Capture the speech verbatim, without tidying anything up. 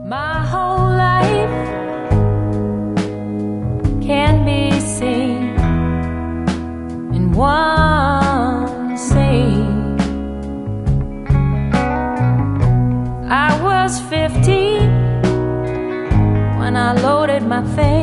My whole life can be seen in one scene. I was fifteen when I loaded my things